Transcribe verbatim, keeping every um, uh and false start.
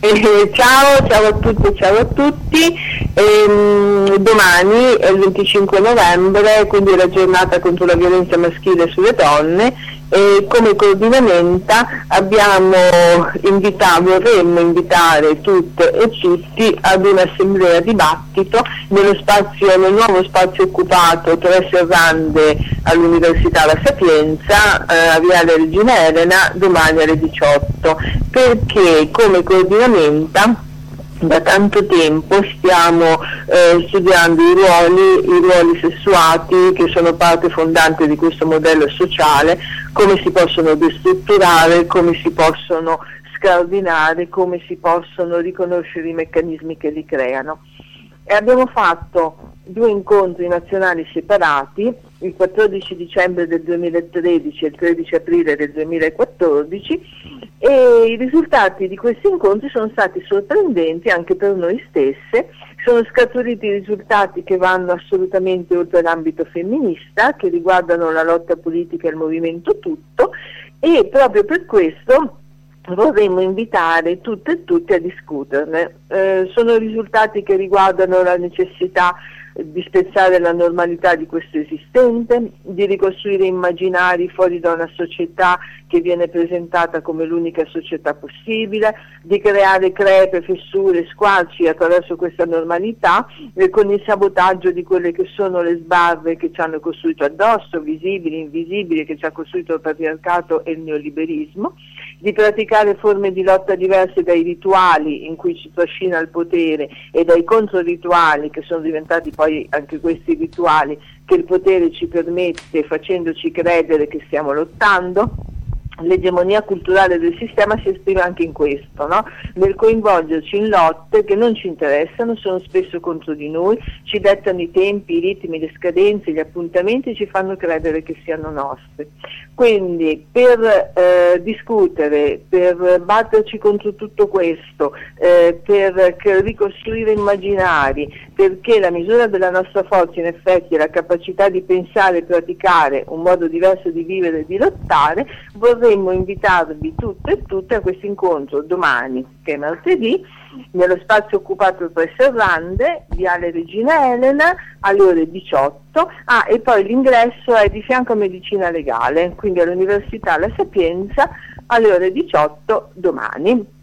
Eh, ciao, ciao a tutte, ciao a tutti. Ehm, domani è il venticinque novembre, quindi è la giornata contro la violenza maschile sulle donne, e come coordinamenta abbiamo invitato, vorremmo invitare tutte e tutti ad un'assemblea dibattito nello spazio, nel nuovo spazio occupato tre serrande all'Università La Sapienza, eh, a Viale Regina Elena, domani alle diciotto, perché come coordinamenta da tanto tempo stiamo eh, studiando i ruoli, i ruoli sessuati che sono parte fondante di questo modello sociale, come si possono destrutturare, come si possono scardinare, come si possono riconoscere i meccanismi che li creano. E abbiamo fatto due incontri nazionali separati, il quattordici dicembre del duemilatredici e il tredici aprile del duemilaquattordici, e i risultati di questi incontri sono stati sorprendenti anche per noi stesse. Sono scaturiti risultati che vanno assolutamente oltre l'ambito femminista, che riguardano la lotta politica e il movimento tutto, e proprio per questo vorremmo invitare tutte e tutti a discuterne. Eh, sono risultati che riguardano la necessità di spezzare la normalità di questo esistente, di ricostruire immaginari fuori da una società che viene presentata come l'unica società possibile, di creare crepe, fessure, squarci attraverso questa normalità, eh, con il sabotaggio di quelle che sono le sbarre che ci hanno costruito addosso, visibili, invisibili, che ci ha costruito il patriarcato e il neoliberismo, di praticare forme di lotta diverse dai rituali in cui ci trascina il potere e dai controrituali che sono diventati poi anche questi rituali che il potere ci permette facendoci credere che stiamo lottando. L'egemonia culturale del sistema si esprime anche in questo, no? Nel coinvolgerci in lotte che non ci interessano, sono spesso contro di noi, ci dettano i tempi, i ritmi, le scadenze, gli appuntamenti e ci fanno credere che siano nostri. Quindi per eh, discutere, per batterci contro tutto questo, eh, per ricostruire immaginari, perché la misura della nostra forza in effetti è la capacità di pensare e praticare un modo diverso di vivere e di lottare, vorremmo invitarvi tutte e tutte a questo incontro domani, che è martedì, nello spazio occupato tre serrande, Viale Regina Elena, alle ore diciotto. Ah, e poi l'ingresso è di fianco a Medicina Legale, quindi all'Università La Sapienza, alle ore diciotto domani.